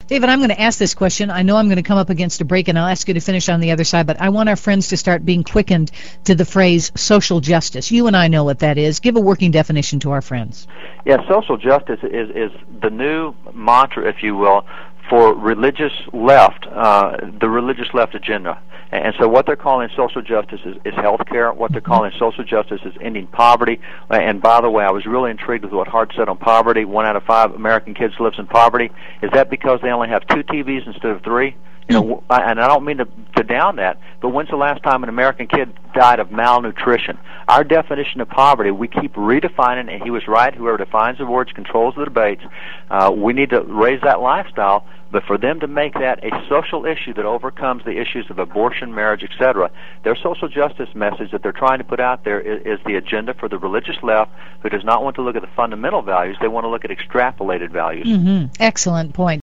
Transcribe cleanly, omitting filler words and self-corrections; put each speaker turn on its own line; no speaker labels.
David, I'm going to ask this question. I know I'm going to come up against a break, and I'll ask you to finish on the other side, but I want our friends to start being quickened to the phrase social justice. You and I know what that is. Give a working definition to our friends.
Yeah, social justice is the new mantra, if you will, for religious left, the religious left agenda. And so what they're calling social justice is health care. What they're calling social justice is ending poverty. And by the way, I was really intrigued with what Hart said on poverty. 1 out of 5 American kids lives in poverty. Is that because they only have 2 TVs instead of 3? You know, and I don't mean to down that, but when's the last time an American kid died of malnutrition? Our definition of poverty, we keep redefining, and he was right, whoever defines the words controls the debates. We need to raise that lifestyle, but for them to make that a social issue that overcomes the issues of abortion, marriage, etc., their social justice message that they're trying to put out there is the agenda for the religious left, who does not want to look at the fundamental values. They want to look at extrapolated values.
Excellent point.